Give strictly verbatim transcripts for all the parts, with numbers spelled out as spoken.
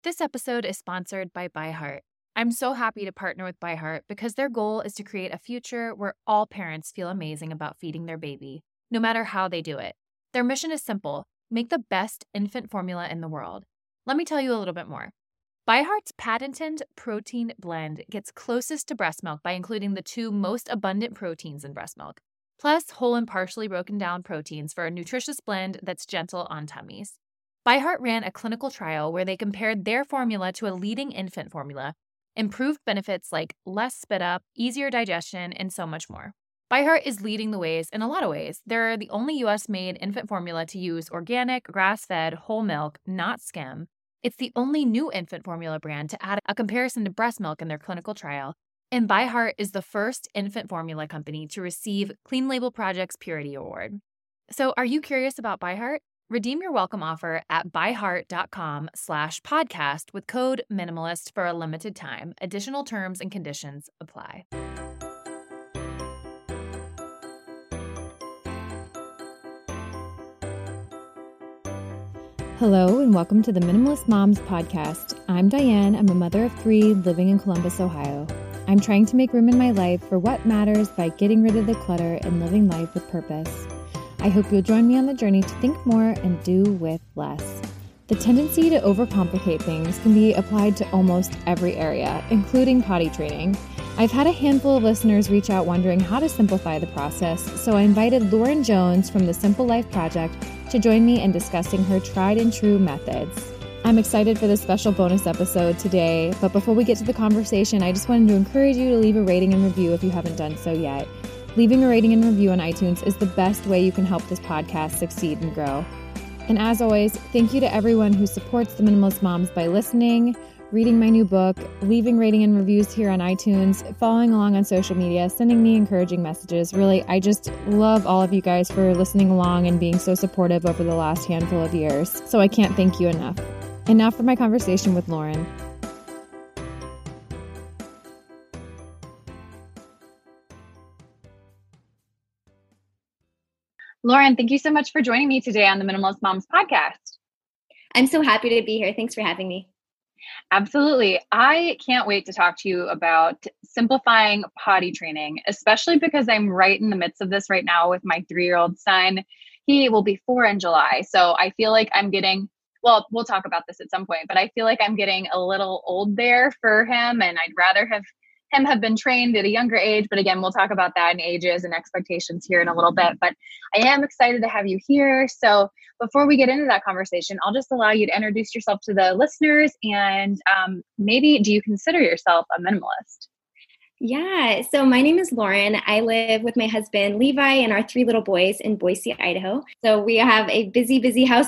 This episode is sponsored by ByHeart. I'm so happy to partner with ByHeart because their goal is to create a future where all parents feel amazing about feeding their baby, no matter how they do it. Their mission is simple: make the best infant formula in the world. Let me tell you a little bit more. ByHeart's patented protein blend gets closest to breast milk by including the two most abundant proteins in breast milk, plus whole and partially broken down proteins for a nutritious blend that's gentle on tummies. ByHeart ran a clinical trial where they compared their formula to a leading infant formula, improved benefits like less spit up, easier digestion, and so much more. ByHeart is leading the ways in a lot of ways. They're the only U S-made infant formula to use organic, grass-fed, whole milk, not skim. It's the only new infant formula brand to add a comparison to breast milk in their clinical trial. And ByHeart is the first infant formula company to receive Clean Label Project's Purity Award. So are you curious about ByHeart? Redeem your welcome offer at byheart.com slash podcast with code minimalist for a limited time. Additional terms and conditions apply. Hello and welcome to the Minimalist Moms podcast. I'm Diane. I'm a mother of three living in Columbus, Ohio. I'm trying to make room in my life for what matters by getting rid of the clutter and living life with purpose. I hope you'll join me on the journey to think more and do with less. The tendency to overcomplicate things can be applied to almost every area, including potty training. I've had a handful of listeners reach out wondering how to simplify the process, so I invited Lauren Jones from the Simple Life Project to join me in discussing her tried and true methods. I'm excited for this special bonus episode today, but before we get to the conversation, I just wanted to encourage you to leave a rating and review if you haven't done so yet. Leaving a rating and review on iTunes is the best way you can help this podcast succeed and grow. And as always, thank you to everyone who supports the Minimalist Moms by listening, reading my new book, leaving rating and reviews here on iTunes, following along on social media, sending me encouraging messages. Really, I just love all of you guys for listening along and being so supportive over the last handful of years. So I can't thank you enough. And now for my conversation with Lauren. Lauren, thank you so much for joining me today on the Minimalist Moms podcast. I'm so happy to be here. Thanks for having me. Absolutely. I can't wait to talk to you about simplifying potty training, especially because I'm right in the midst of this right now with my three-year-old son. He will be four in July. So I feel like I'm getting, well, we'll talk about this at some point, but I feel like I'm getting a little old there for him, and I'd rather have him have been trained at a younger age. But again, we'll talk about that in ages and expectations here in a little bit. But I am excited to have you here. So before we get into that conversation, I'll just allow you to introduce yourself to the listeners. And um, maybe, do you consider yourself a minimalist? Yeah. So my name is Lauren. I live with my husband, Levi, and our three little boys in Boise, Idaho. So we have a busy, busy house.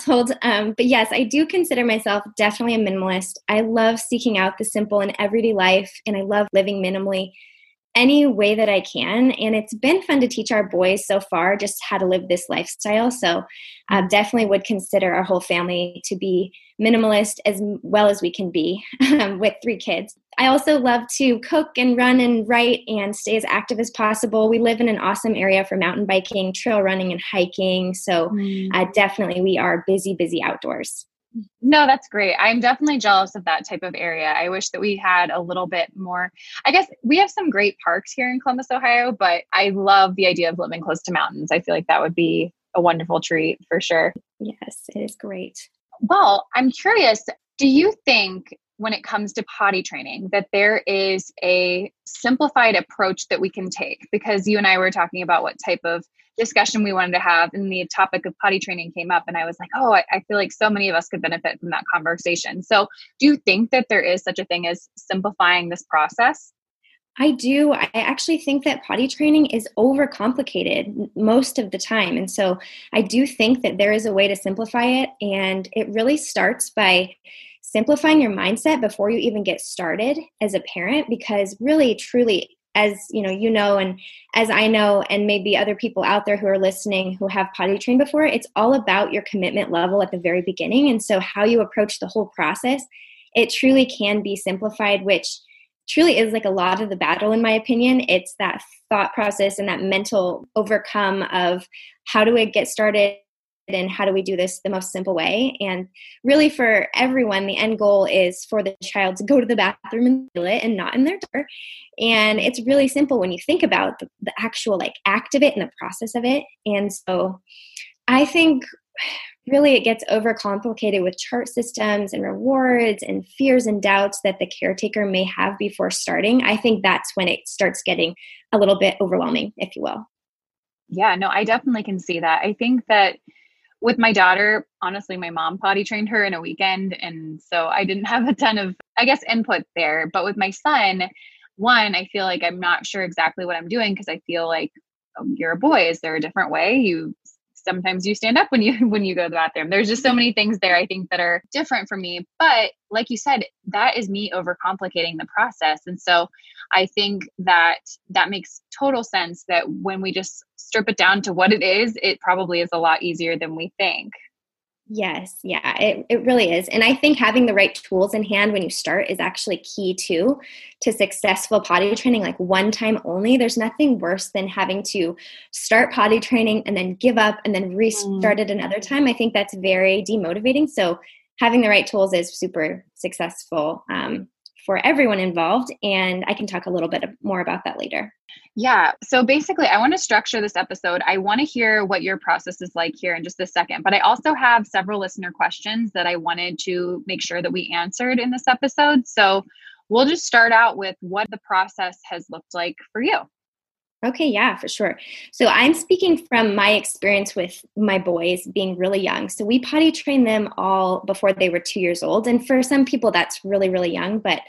Um, but yes, I do consider myself definitely a minimalist. I love seeking out the simple in everyday life, and I love living minimally any way that I can. And it's been fun to teach our boys so far just how to live this lifestyle. So I uh, definitely would consider our whole family to be minimalist as well as we can be um, with three kids. I also love to cook and run and write and stay as active as possible. We live in an awesome area for mountain biking, trail running, and hiking. So mm. uh, definitely we are busy, busy outdoors. No, that's great. I'm definitely jealous of that type of area. I wish that we had a little bit more. I guess we have some great parks here in Columbus, Ohio, but I love the idea of living close to mountains. I feel like that would be a wonderful treat for sure. Yes, it is great. Well, I'm curious, do you think when it comes to potty training that there is a simplified approach that we can take? Because you and I were talking about what type of discussion we wanted to have, and the topic of potty training came up, and I was like, oh, I, I feel like so many of us could benefit from that conversation. So do you think that there is such a thing as simplifying this process? I do. I actually think that potty training is overcomplicated most of the time. And so I do think that there is a way to simplify it. And it really starts by simplifying your mindset before you even get started as a parent, because really, truly, as you know, you know, and as I know, and maybe other people out there who are listening who have potty trained before, it's all about your commitment level at the very beginning. And so how you approach the whole process, it truly can be simplified, which truly is like a lot of the battle, in my opinion. It's that thought process and that mental overcome of how do I get started and how do we do this the most simple way? And really for everyone, the end goal is for the child to go to the bathroom in the toilet and not in their door. And it's really simple when you think about the, the actual like act of it and the process of it. And so I think really it gets overcomplicated with chart systems and rewards and fears and doubts that the caretaker may have before starting. I think that's when it starts getting a little bit overwhelming, if you will. Yeah, no, I definitely can see that. I think that with my daughter, honestly, my mom potty trained her in a weekend. And so I didn't have a ton of, I guess, input there. But with my son, one, I feel like I'm not sure exactly what I'm doing because I feel like, oh, you're a boy. Is there a different way? You sometimes you stand up when you when you go to the bathroom. There's just so many things there, I think, that are different for me. But like you said, that is me overcomplicating the process. And so I think that that makes total sense that when we just strip it down to what it is, it probably is a lot easier than we think. Yes. Yeah, it, it really is. And I think having the right tools in hand when you start is actually key too to successful potty training, like one time only. There's nothing worse than having to start potty training and then give up and then restart mm. it another time. I think that's very demotivating. So having the right tools is super successful um, for everyone involved. And I can talk a little bit more about that later. Yeah. So basically, I want to structure this episode. I want to hear what your process is like here in just a second, but I also have several listener questions that I wanted to make sure that we answered in this episode. So we'll just start out with what the process has looked like for you. Okay, yeah, for sure. So I'm speaking from my experience with my boys being really young. So we potty trained them all before they were two years old. And for some people, that's really, really young. But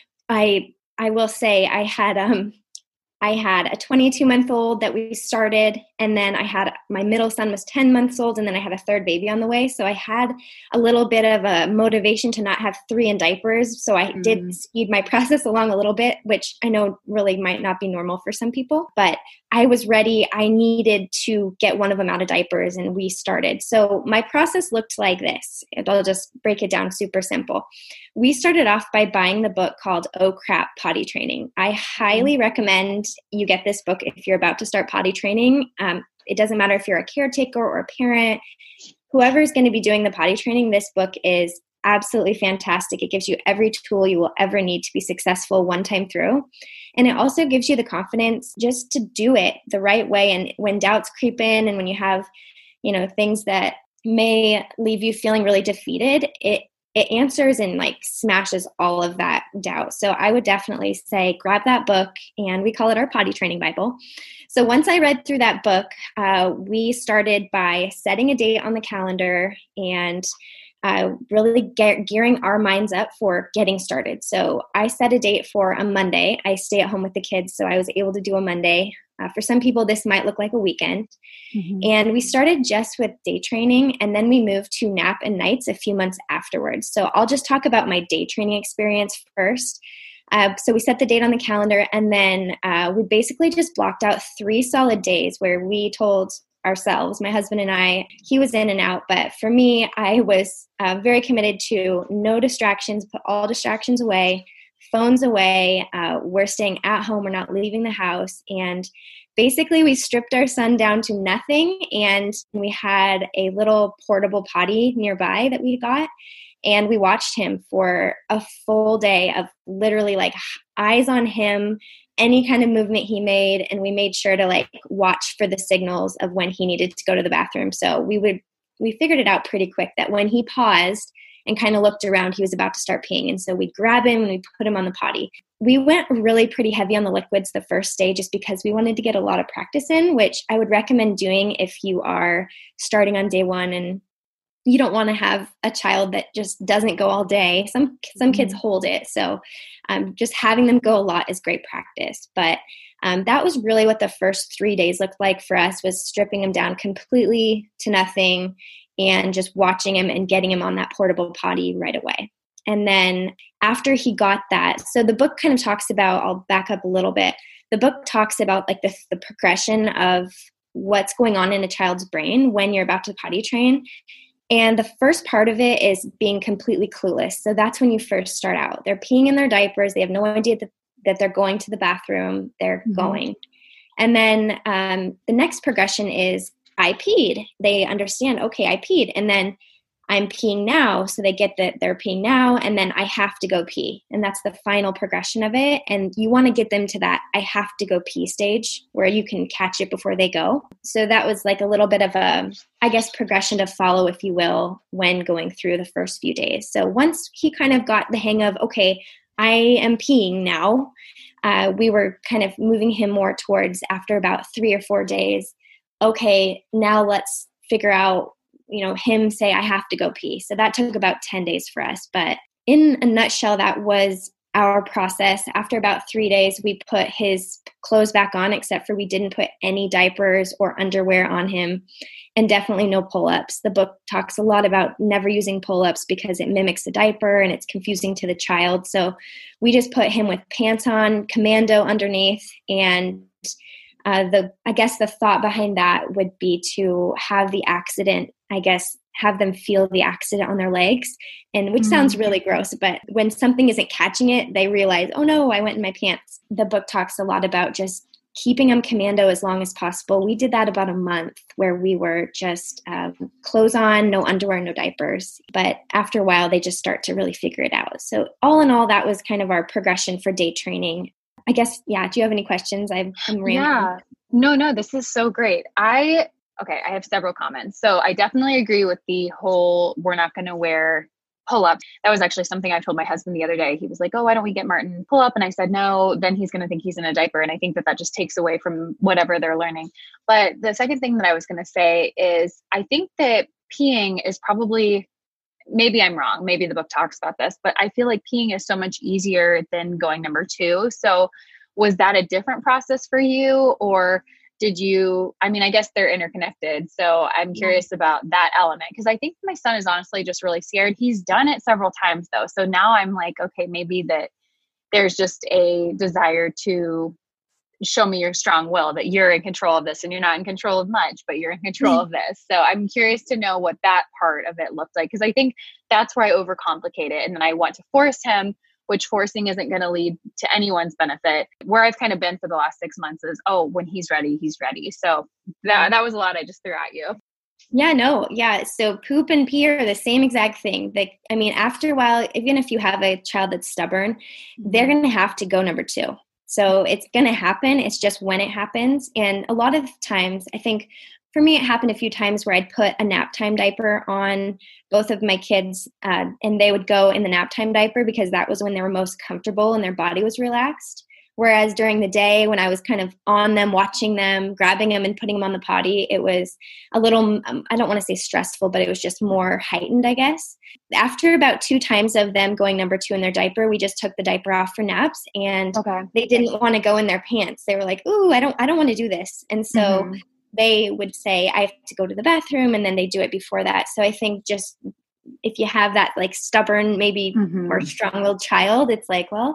I I will say I had um I had a twenty-two month old that we started, and then I had my middle son was ten months old, and then I had a third baby on the way. So I had a little bit of a motivation to not have three in diapers. So I mm. did speed my process along a little bit, which I know really might not be normal for some people, but I was ready. I needed to get one of them out of diapers, and we started. So my process looked like this. I'll just break it down super simple. We started off by buying the book called Oh Crap! Potty Training. I highly recommend you get this book if you're about to start potty training. Um, it doesn't matter if you're a caretaker or a parent, whoever is going to be doing the potty training, this book is absolutely fantastic. It gives you every tool you will ever need to be successful one time through. And it also gives you the confidence just to do it the right way. And when doubts creep in and when you have, you know, things that may leave you feeling really defeated, it it answers and like smashes all of that doubt. So I would definitely say grab that book, and we call it our potty training Bible. So once I read through that book, uh, we started by setting a date on the calendar and uh, really get, gearing our minds up for getting started. So I set a date for a Monday. I stay at home with the kids, so I was able to do a Monday. Uh, for some people, this might look like a weekend. Mm-hmm. And we started just with day training, and then we moved to nap and nights a few months afterwards. So I'll just talk about my day training experience first. Uh, so we set the date on the calendar, and then uh, we basically just blocked out three solid days where we told ourselves, my husband and I, he was in and out, but for me, I was uh, very committed to no distractions, put all distractions away, phones away. Uh, we're staying at home. We're not leaving the house. And basically we stripped our son down to nothing. And we had a little portable potty nearby that we got. And we watched him for a full day of literally like eyes on him, any kind of movement he made. And we made sure to like watch for the signals of when he needed to go to the bathroom. So we would, we figured it out pretty quick that when he paused and kind of looked around, he was about to start peeing. And so we'd grab him and we'd put him on the potty. We went really pretty heavy on the liquids the first day just because we wanted to get a lot of practice in, which I would recommend doing if you are starting on day one and you don't want to have a child that just doesn't go all day. Some some kids hold it. So um, just having them go a lot is great practice. But um, that was really what the first three days looked like for us, was stripping him down completely to nothing and just watching him and getting him on that portable potty right away. And then after he got that, so the book kind of talks about, I'll back up a little bit. The book talks about like the, the progression of what's going on in a child's brain when you're about to potty train. And the first part of it is being completely clueless. So that's when you first start out. They're peeing in their diapers. They have no idea that, that they're going to the bathroom. They're mm-hmm. going. And then um, the next progression is I peed. They understand, okay, I peed. And then I'm peeing now. So they get that they're peeing now, and then I have to go pee. And that's the final progression of it. And you want to get them to that I have to go pee stage where you can catch it before they go. So that was like a little bit of a, I guess, progression to follow, if you will, when going through the first few days. So once he kind of got the hang of, okay, I am peeing now, uh, we were kind of moving him more towards, after about three or four days, okay, now let's figure out, you know, him say, I have to go pee. So that took about ten days for us. But in a nutshell, that was our process. After about three days, we put his clothes back on, except for we didn't put any diapers or underwear on him, and definitely no pull-ups. The book talks a lot about never using pull-ups because it mimics a diaper and it's confusing to the child. So we just put him with pants on, commando underneath, and Uh, the I guess the thought behind that would be to have the accident, I guess, have them feel the accident on their legs, and which mm-hmm. sounds really gross, but when something isn't catching it, they realize, oh no, I went in my pants. The book talks a lot about just keeping them commando as long as possible. We did that about a month, where we were just um, clothes on, no underwear, no diapers. But after a while, they just start to really figure it out. So all in all, that was kind of our progression for day training. I guess, yeah. Do you have any questions? I'm, I'm rambling. Yeah. No, no, this is so great. I, okay, I have several comments. So I definitely agree with the whole, we're not going to wear pull-up. That was actually something I told my husband the other day. He was like, oh, why don't we get Martin pull-up? And I said, no, then he's going to think he's in a diaper. And I think that that just takes away from whatever they're learning. But the second thing that I was going to say is, I think that peeing is probably, maybe I'm wrong, maybe the book talks about this, but I feel like peeing is so much easier than going number two. So was that a different process for you, or did you, I mean, I guess they're interconnected. So I'm curious yeah. about that element, because I think my son is honestly just really scared. He's done it several times though. So now I'm like, okay, maybe that there's just a desire to show me your strong will, that you're in control of this, and you're not in control of much, but you're in control of this. So I'm curious to know what that part of it looked like, because I think that's where I overcomplicate it. And then I want to force him, which forcing isn't going to lead to anyone's benefit. Where I've kind of been for the last six months is, oh, when he's ready, he's ready. So that that was a lot I just threw at you. Yeah, no. Yeah. So poop and pee are the same exact thing. Like, I mean, after a while, even if you have a child that's stubborn, they're going to have to go number two. So it's going to happen. It's just when it happens. And a lot of times, I think for me, it happened a few times where I'd put a nap time diaper on both of my kids, uh, and they would go in the nap time diaper because that was when they were most comfortable and their body was relaxed. Whereas during the day, when I was kind of on them, watching them, grabbing them and putting them on the potty, it was a little, um, I don't want to say stressful, but it was just more heightened, I guess. After about two times of them going number two in their diaper, we just took the diaper off for naps, and okay. they didn't want to go in their pants. They were like, ooh, I don't, I don't want to do this. And so mm-hmm. they would say, I have to go to the bathroom, and then they do it before that. So I think just if you have that like stubborn, maybe mm-hmm. or strong-willed child, it's like, well,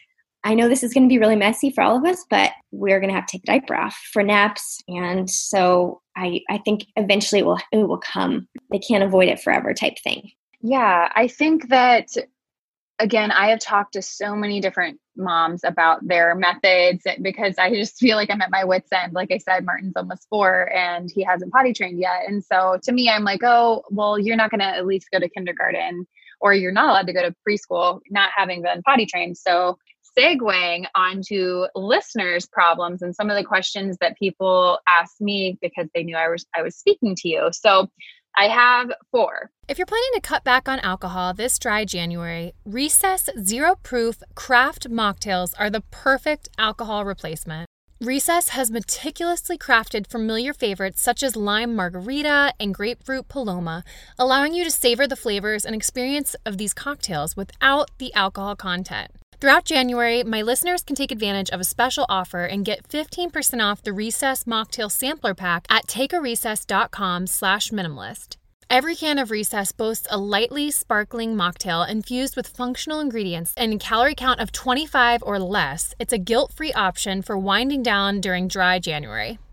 I know this is going to be really messy for all of us, but we're going to have to take the diaper off for naps. And so I, I think eventually it will, it will come. They can't avoid it forever type thing. Yeah. I think that, again, I have talked to so many different moms about their methods, because I just feel like I'm at my wit's end. Like I said, Martin's almost four and he hasn't potty trained yet. And so to me, I'm like, oh, well, you're not going to at least go to kindergarten, or you're not allowed to go to preschool, not having been potty trained. So segueing onto listeners' problems and some of the questions that people asked me because they knew I was I was speaking to you. So I have four. If you're planning to cut back on alcohol this dry January, Recess Zero Proof Craft Mocktails are the perfect alcohol replacement. Recess has meticulously crafted familiar favorites such as lime margarita and grapefruit paloma, allowing you to savor the flavors and experience of these cocktails without the alcohol content. Throughout January, my listeners can take advantage of a special offer and get fifteen percent off the Recess Mocktail Sampler Pack at takearecess.com slash minimalist. Every can of Recess boasts a lightly sparkling mocktail infused with functional ingredients and a calorie count of twenty-five or less. It's a guilt-free option for winding down during dry January.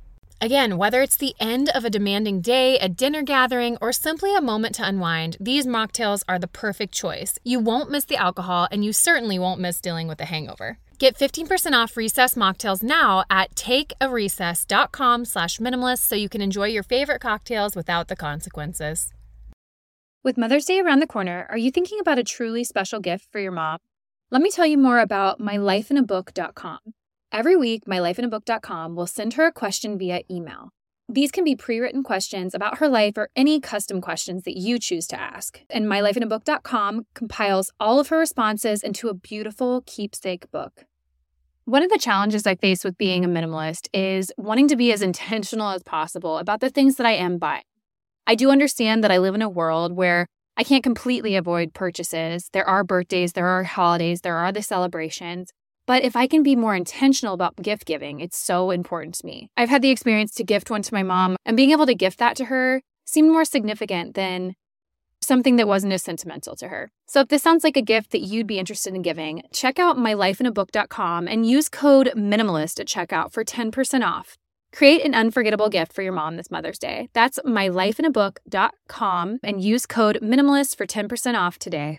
Again, whether it's the end of a demanding day, a dinner gathering, or simply a moment to unwind, these mocktails are the perfect choice. You won't miss the alcohol, and you certainly won't miss dealing with a hangover. Get fifteen percent off Recess mocktails now at takearecess.com slash minimalist so you can enjoy your favorite cocktails without the consequences. With Mother's Day around the corner, are you thinking about a truly special gift for your mom? Let me tell you more about my life in a book dot com. Every week, my life in a book dot com will send her a question via email. These can be pre-written questions about her life or any custom questions that you choose to ask. And my life in a book dot com compiles all of her responses into a beautiful keepsake book. One of the challenges I face with being a minimalist is wanting to be as intentional as possible about the things that I am buying. I do understand that I live in a world where I can't completely avoid purchases. There are birthdays, there are holidays, there are the celebrations. But if I can be more intentional about gift giving, it's so important to me. I've had the experience to gift one to my mom, and being able to gift that to her seemed more significant than something that wasn't as sentimental to her. So if this sounds like a gift that you'd be interested in giving, check out my life in a book dot com and use code MINIMALIST at checkout for ten percent off. Create an unforgettable gift for your mom this Mother's Day. That's my life in a book dot com and use code MINIMALIST for ten percent off today.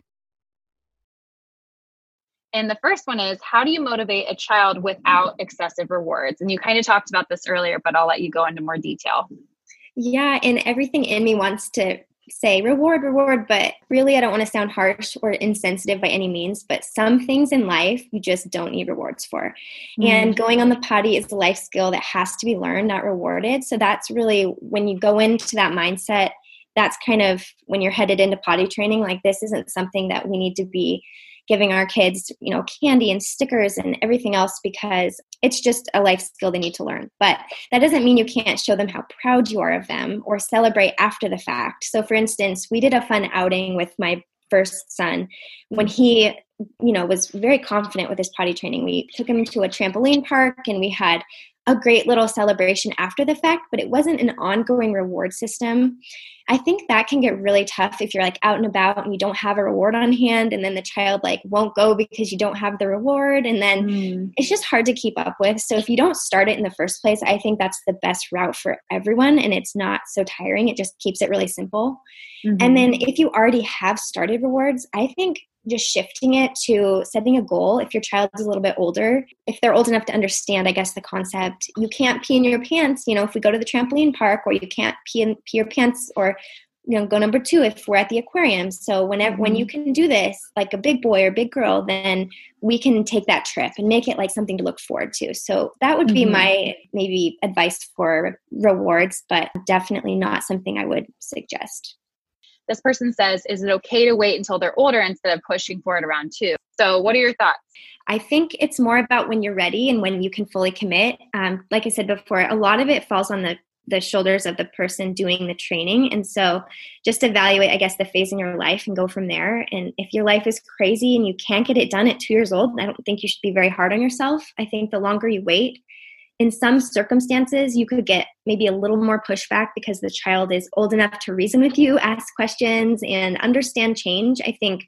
And the first one is, how do you motivate a child without excessive rewards? And you kind of talked about this earlier, but I'll let you go into more detail. Yeah, and everything in me wants to say reward, reward, but really I don't want to sound harsh or insensitive by any means, but some things in life you just don't need rewards for. Mm. And going on the potty is a life skill that has to be learned, not rewarded. So that's really when you go into that mindset, that's kind of when you're headed into potty training, like this isn't something that we need to be giving our kids, you know, candy and stickers and everything else because it's just a life skill they need to learn. But that doesn't mean you can't show them how proud you are of them or celebrate after the fact. So for instance, we did a fun outing with my first son when he, you know, was very confident with his potty training. We took him to a trampoline park and we had a great little celebration after the fact, but it wasn't an ongoing reward system. I think that can get really tough if you're like out and about and you don't have a reward on hand and then the child like won't go because you don't have the reward. And then mm. it's just hard to keep up with. So if you don't start it in the first place, I think that's the best route for everyone. And it's not so tiring. It just keeps it really simple. Mm-hmm. And then if you already have started rewards, I think just shifting it to setting a goal. If your child is a little bit older, if they're old enough to understand, I guess, the concept, you can't pee in your pants, you know, if we go to the trampoline park, or you can't pee in pee your pants, or, you know, go number two if we're at the aquarium. So whenever, mm-hmm. when you can do this, like a big boy or big girl, then we can take that trip and make it like something to look forward to. So that would be mm-hmm. my maybe advice for rewards, but definitely not something I would suggest. This person says, is it okay to wait until they're older instead of pushing for it around two? So what are your thoughts? I think it's more about when you're ready and when you can fully commit. Um, like I said before, a lot of it falls on the, the shoulders of the person doing the training. And so just evaluate, I guess, the phase in your life and go from there. And if your life is crazy and you can't get it done at two years old, I don't think you should be very hard on yourself. I think the longer you wait, in some circumstances, you could get maybe a little more pushback because the child is old enough to reason with you, ask questions, and understand change. I think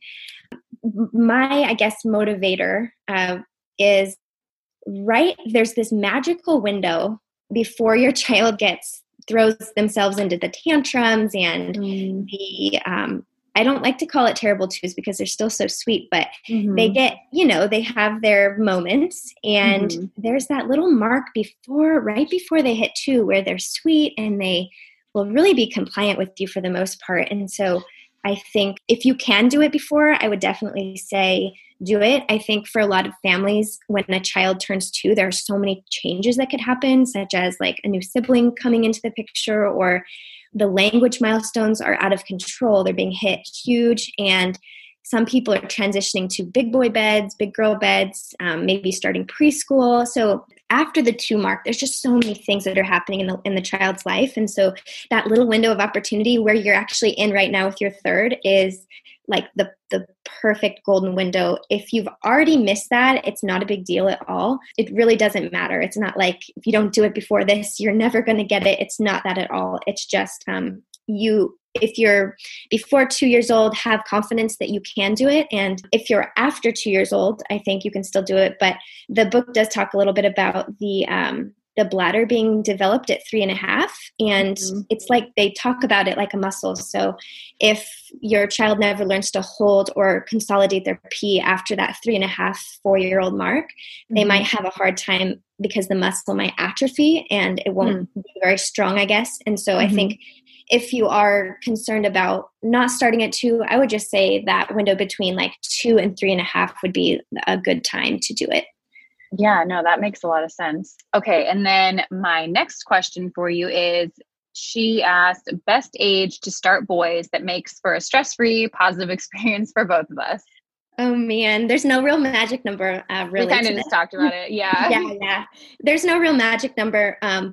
my, I guess, motivator uh, is right. There's this magical window before your child gets throws themselves into the tantrums and mm. the um, I don't like to call it terrible twos because they're still so sweet, but mm-hmm. they get, you know, they have their moments and mm-hmm. there's that little mark before, right before they hit two where they're sweet and they will really be compliant with you for the most part. And so I think if you can do it before, I would definitely say do it. I think for a lot of families, when a child turns two, there are so many changes that could happen, such as like a new sibling coming into the picture, or the language milestones are out of control. They're being hit huge. And some people are transitioning to big boy beds, big girl beds, um, maybe starting preschool. So after the two mark, there's just so many things that are happening in the in the child's life. And so that little window of opportunity where you're actually in right now with your third is like the the perfect golden window. If you've already missed that, it's not a big deal at all. It really doesn't matter. It's not like if you don't do it before this, you're never going to get it. It's not that at all. It's just um, you, if you're before two years old, have confidence that you can do it. And if you're after two years old, I think you can still do it. But the book does talk a little bit about the um, the bladder being developed at three and a half. And mm-hmm. it's like they talk about it like a muscle. So if your child never learns to hold or consolidate their pee after that three and a half, four year old mark, mm-hmm. they might have a hard time because the muscle might atrophy and it won't mm-hmm. be very strong, I guess. And so mm-hmm. I think if you are concerned about not starting at two, I would just say that window between like two and three and a half would be a good time to do it. Yeah, no, that makes a lot of sense. Okay. And then my next question for you is, she asked, best age to start boys that makes for a stress-free, positive experience for both of us. Oh man, there's no real magic number. Uh, really, we kind of just talked about it. Yeah. yeah, yeah. There's no real magic number. Um,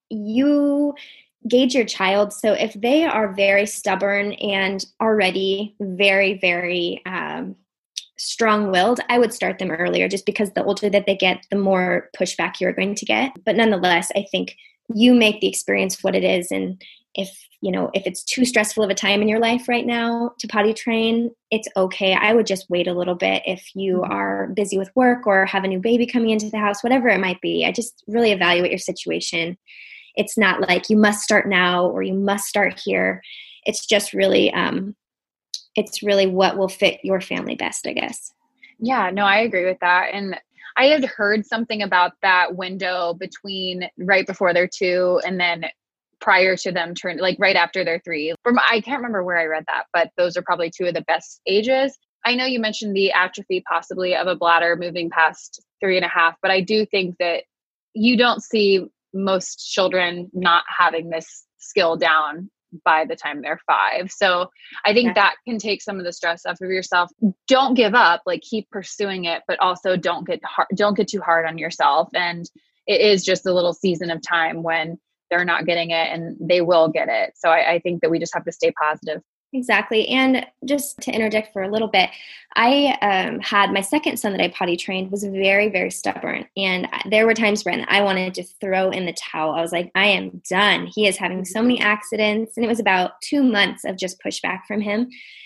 you gauge your child. So if they are very stubborn and already very, very um, strong-willed, I would start them earlier, just because the older that they get, the more pushback you're going to get. But nonetheless, I think you make the experience what it is. And if, you know, if it's too stressful of a time in your life right now to potty train, it's okay. I would just wait a little bit if you are busy with work or have a new baby coming into the house, whatever it might be. I just really evaluate your situation. It's not like you must start now or you must start here. It's just really, um, it's really what will fit your family best, I guess. Yeah, no, I agree with that. And I had heard something about that window between right before they're two and then prior to them turn, like right after they're three. From I can't remember where I read that, but those are probably two of the best ages. I know you mentioned the atrophy possibly of a bladder moving past three and a half, but I do think that you don't see most children not having this skill down by the time they're five. So I think yeah. that can take some of the stress off of yourself. Don't give up, like keep pursuing it, but also don't get hard, don't get too hard on yourself. And it is just a little season of time when they're not getting it and they will get it. So I, I think that we just have to stay positive. Exactly. And just to interject for a little bit, I um, had my second son that I potty trained was very, very stubborn. And there were times when I wanted to throw in the towel. I was like, I am done. He is having so many accidents. And it was about two months of just pushback from him.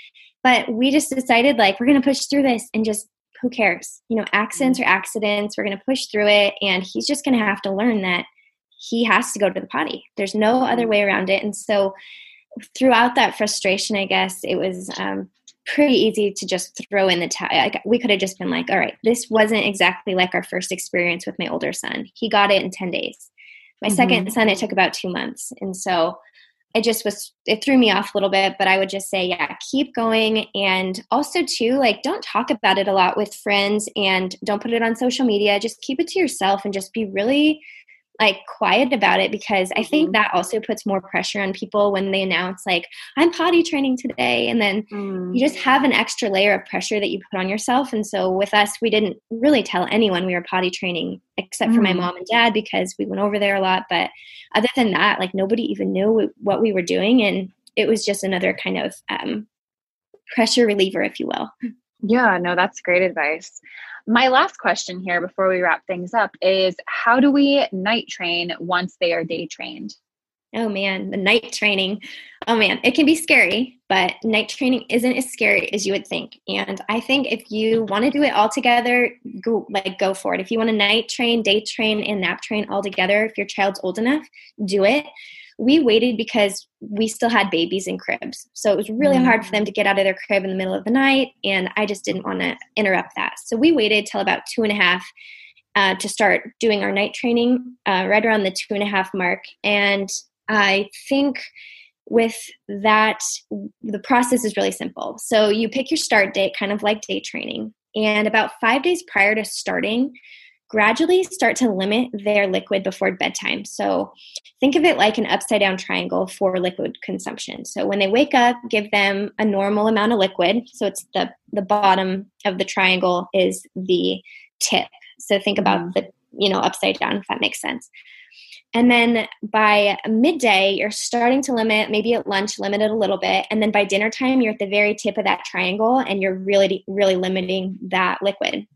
But we just decided like, we're going to push through this and just, who cares? You know, accidents are accidents. We're going to push through it. And he's just going to have to learn that he has to go to the potty. There's no other way around it. And so throughout that frustration, I guess it was um, pretty easy to just throw in the towel. Like, we could have just been like, all right, this wasn't exactly like our first experience with my older son. He got it in ten days. My mm-hmm. second son, it took about two months. And so it just was, it threw me off a little bit, but I would just say, yeah, keep going. And also too, like, don't talk about it a lot with friends and don't put it on social media. Just keep it to yourself and just be really like quiet about it, because I think that also puts more pressure on people when they announce like, I'm potty training today. And then mm. you just have an extra layer of pressure that you put on yourself. And so with us, we didn't really tell anyone we were potty training except mm. for my mom and dad, because we went over there a lot. But other than that, like nobody even knew what we were doing. And it was just another kind of um, pressure reliever, if you will. Yeah, no, that's great advice. My last question here before we wrap things up is, how do we night train once they are day trained? Oh man, the night training. Oh man, it can be scary, but night training isn't as scary as you would think. And I think if you want to do it all together, go like go for it. If you want to night train, day train, and nap train all together, if your child's old enough, do it. We waited because we still had babies in cribs. So it was really mm. hard for them to get out of their crib in the middle of the night. And I just didn't want to interrupt that. So we waited till about two and a half uh, to start doing our night training, uh, right around the two and a half mark. And I think with that, the process is really simple. So you pick your start date, kind of like day training. And about five days prior to starting, gradually start to limit their liquid before bedtime. So think of it like an upside down triangle for liquid consumption. So when they wake up, give them a normal amount of liquid. So it's the, the bottom of the triangle is the tip. So think about the, you know, upside down, if that makes sense. And then by midday, you're starting to limit, maybe at lunch, limit it a little bit. And then by dinner time, you're at the very tip of that triangle and you're really, really limiting that liquid.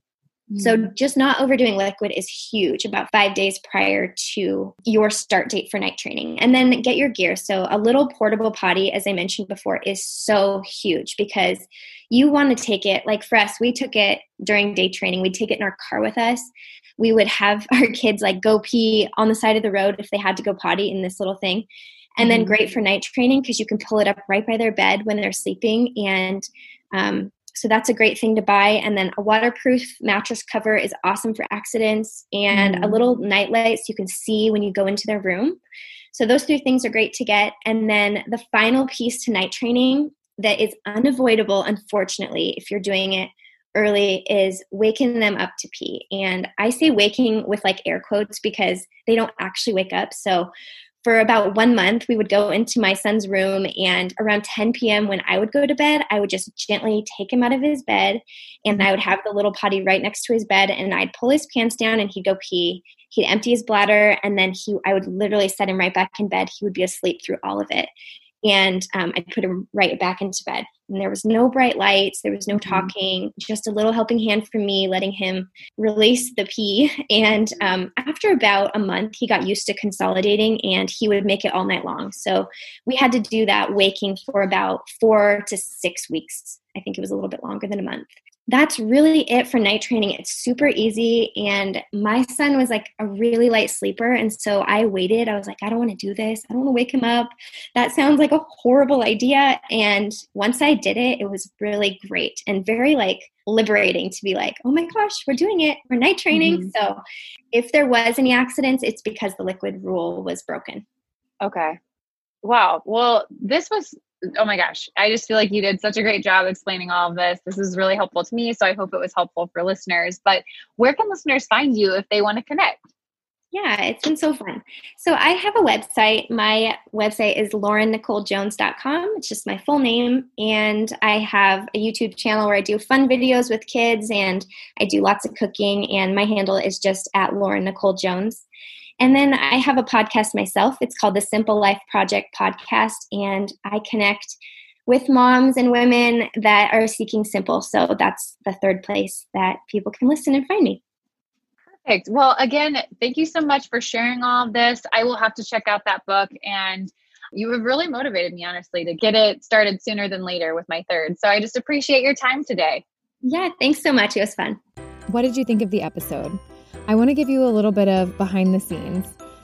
Mm. So just not overdoing liquid is huge, about five days prior to your start date for night training. And then get your gear. So a little portable potty, as I mentioned before, is so huge because you want to take it, like for us, we took it during day training. We'd take it in our car with us. We would have our kids like go pee on the side of the road if they had to go potty in this little thing. And then great for night training because you can pull it up right by their bed when they're sleeping. And um, so that's a great thing to buy. And then a waterproof mattress cover is awesome for accidents, and mm. a little night light so you can see when you go into their room. So those three things are great to get. And then the final piece to night training that is unavoidable, unfortunately, if you're doing it early, is waking them up to pee. And I say waking with like air quotes because they don't actually wake up. So for about one month, we would go into my son's room, and around ten p.m. when I would go to bed, I would just gently take him out of his bed, and I would have the little potty right next to his bed, and I'd pull his pants down and he'd go pee. He'd empty his bladder, and then he, I would literally set him right back in bed. He would be asleep through all of it. And um, I'd put him right back into bed. And there was no bright lights. There was no talking, just a little helping hand from me, letting him release the pee. And um, after about a month, he got used to consolidating, and he would make it all night long. So we had to do that waking for about four to six weeks. I think it was a little bit longer than a month. That's really it for night training. It's super easy. And my son was like a really light sleeper. And so I waited. I was like, I don't want to do this. I don't want to wake him up. That sounds like a horrible idea. And once I did it, it was really great and very like liberating to be like, oh my gosh, we're doing it. We're night training. Mm-hmm. So if there was any accidents, it's because the liquid rule was broken. Okay. Wow. Well, this was oh my gosh, I just feel like you did such a great job explaining all of this. This is really helpful to me. So I hope it was helpful for listeners. But where can listeners find you if they want to connect? Yeah, it's been so fun. So I have a website. My website is lauren nicole jones dot com. It's just my full name. And I have a YouTube channel where I do fun videos with kids, and I do lots of cooking. And my handle is just at Lauren Nicole Jones. And then I have a podcast myself. It's called the Simple Life Project Podcast, and I connect with moms and women that are seeking simple. So that's the third place that people can listen and find me. Perfect. Well, again, thank you so much for sharing all of this. I will have to check out that book, and you have really motivated me, honestly, to get it started sooner than later with my third. So I just appreciate your time today. Yeah, thanks so much. It was fun. What did you think of the episode? I want to give you a little bit of behind the scenes.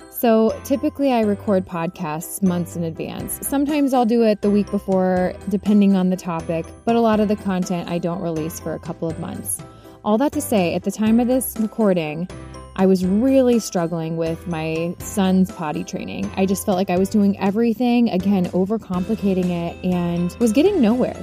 So typically I record podcasts months in advance. Sometimes I'll do it the week before, depending on the topic, but a lot of the content I don't release for a couple of months. All that to say, at the time of this recording, I was really struggling with my son's potty training. I just felt like I was doing everything, again, overcomplicating it, and was getting nowhere.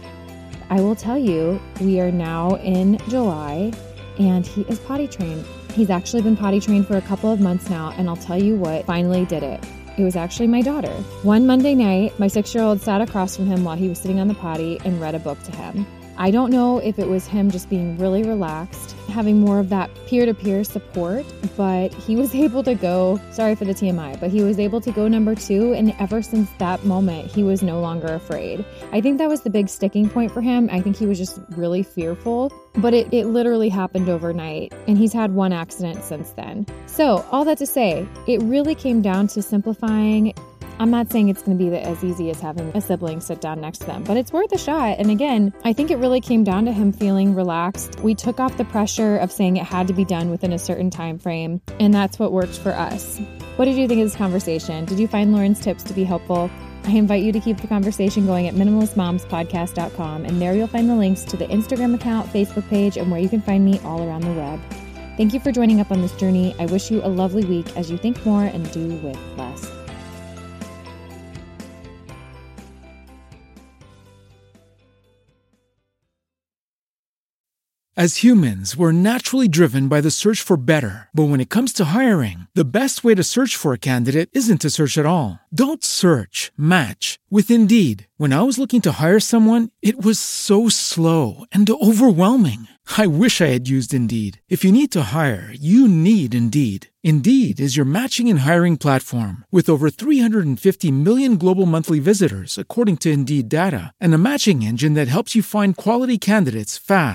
I will tell you, we are now in July, and he is potty trained. He's actually been potty trained for a couple of months now, and I'll tell you what finally did it. It was actually my daughter. One Monday night, my six-year-old sat across from him while he was sitting on the potty and read a book to him. I don't know if it was him just being really relaxed, having more of that peer-to-peer support, but he was able to go, sorry for the T M I, but he was able to go number two, and ever since that moment, he was no longer afraid. I think that was the big sticking point for him. I think he was just really fearful, but it, it literally happened overnight, and he's had one accident since then. So all that to say, it really came down to simplifying. I'm not saying it's going to be as easy as having a sibling sit down next to them, but it's worth a shot. And again, I think it really came down to him feeling relaxed. We took off the pressure of saying it had to be done within a certain time frame, and that's what worked for us. What did you think of this conversation? Did you find Lauren's tips to be helpful? I invite you to keep the conversation going at minimalist moms podcast dot com, and there you'll find the links to the Instagram account, Facebook page, and where you can find me all around the web. Thank you for joining up on this journey. I wish you a lovely week as you think more and do with less. As humans, we're naturally driven by the search for better. But when it comes to hiring, the best way to search for a candidate isn't to search at all. Don't search, match with Indeed. When I was looking to hire someone, it was so slow and overwhelming. I wish I had used Indeed. If you need to hire, you need Indeed. Indeed is your matching and hiring platform with over three hundred fifty million global monthly visitors, according to Indeed data, and a matching engine that helps you find quality candidates fast.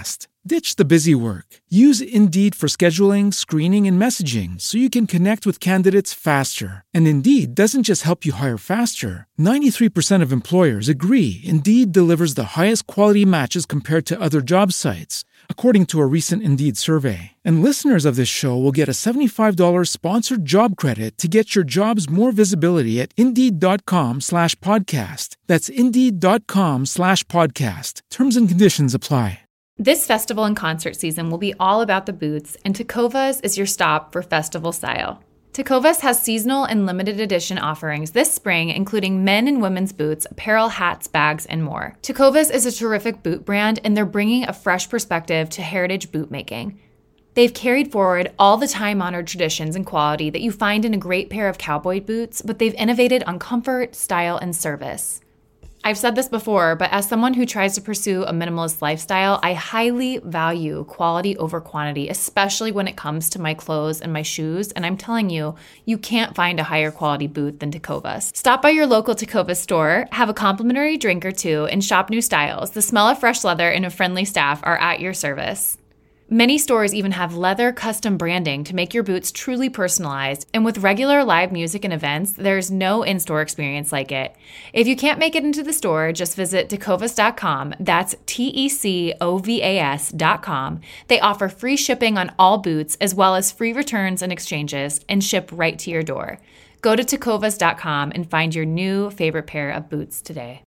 Ditch the busy work. Use Indeed for scheduling, screening, and messaging so you can connect with candidates faster. And Indeed doesn't just help you hire faster. ninety-three percent of employers agree Indeed delivers the highest quality matches compared to other job sites, according to a recent Indeed survey. And listeners of this show will get a seventy-five dollars sponsored job credit to get your jobs more visibility at Indeed.com slash podcast. That's Indeed.com slash podcast. Terms and conditions apply. This festival and concert season will be all about the boots, and Tecovas is your stop for festival style. Tecovas has seasonal and limited edition offerings this spring, including men and women's boots, apparel, hats, bags, and more. Tecovas is a terrific boot brand, and they're bringing a fresh perspective to heritage boot making. They've carried forward all the time-honored traditions and quality that you find in a great pair of cowboy boots, but they've innovated on comfort, style, and service. I've said this before, but as someone who tries to pursue a minimalist lifestyle, I highly value quality over quantity, especially when it comes to my clothes and my shoes. And I'm telling you, you can't find a higher quality boot than Tecovas. Stop by your local Tecovas store, have a complimentary drink or two, and shop new styles. The smell of fresh leather and a friendly staff are at your service. Many stores even have leather custom branding to make your boots truly personalized, and with regular live music and events, there's no in-store experience like it. If you can't make it into the store, just visit tecovas dot com. That's T E C O V A S dot com. They offer free shipping on all boots, as well as free returns and exchanges, and ship right to your door. Go to tecovas dot com and find your new favorite pair of boots today.